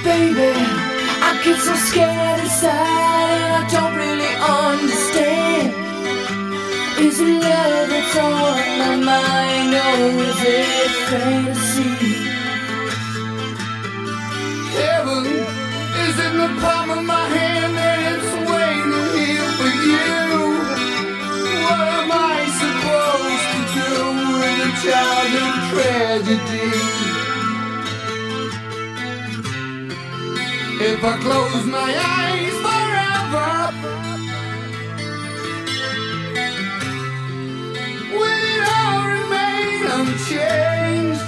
Baby, I get so scared inside and I don't really understand. Is it love that's on my mind or is it fantasy? Heaven is in the palm of my hand and it's waiting here for you. What am I supposed to do with a child in tragedy? If I close my eyes forever, will it all remain unchanged?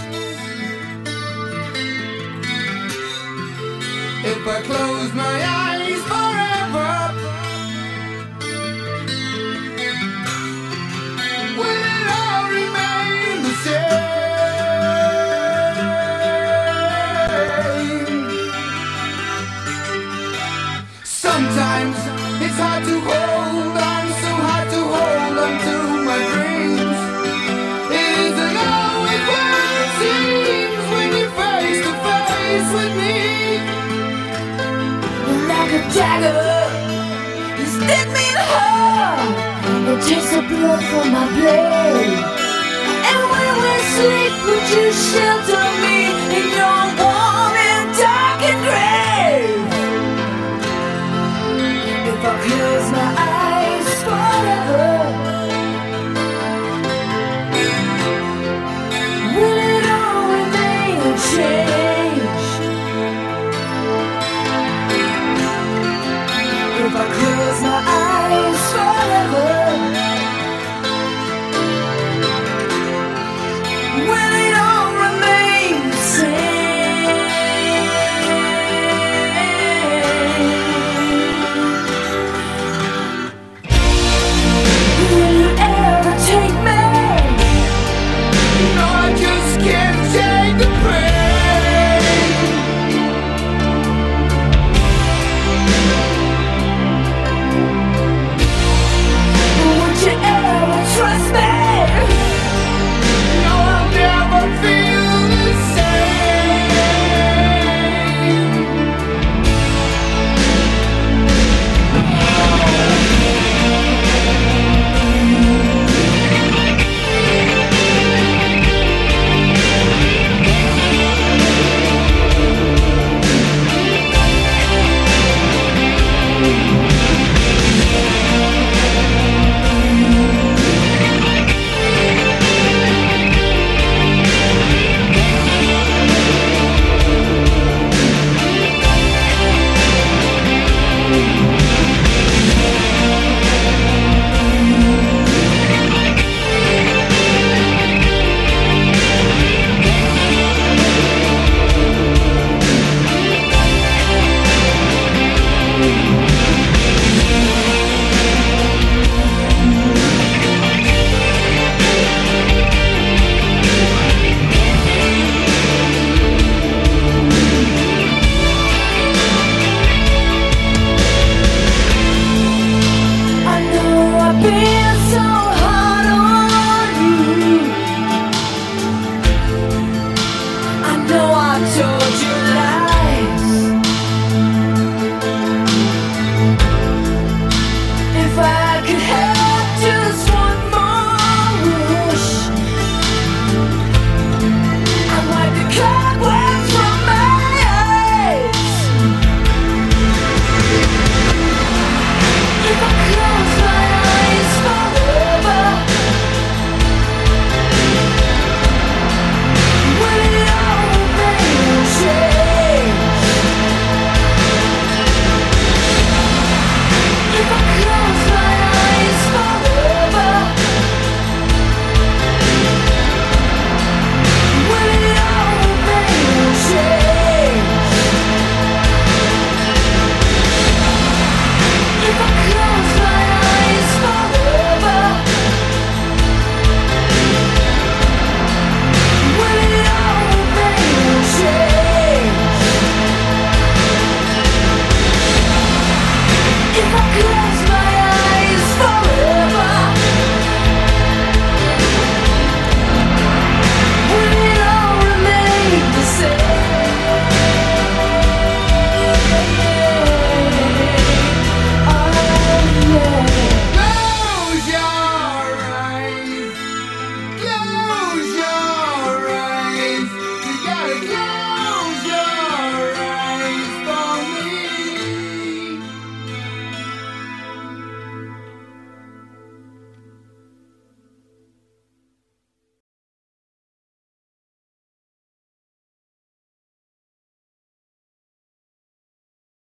If I close my eyes forever, will it all remain the same? Sometimes it's hard to hold on, so hard to hold on to my dreams. It isn't always what it seems when you're face to face with me. Like a dagger, you stick me in the heart. It takes the blood from my blade. And when we sleep, would you shelter me?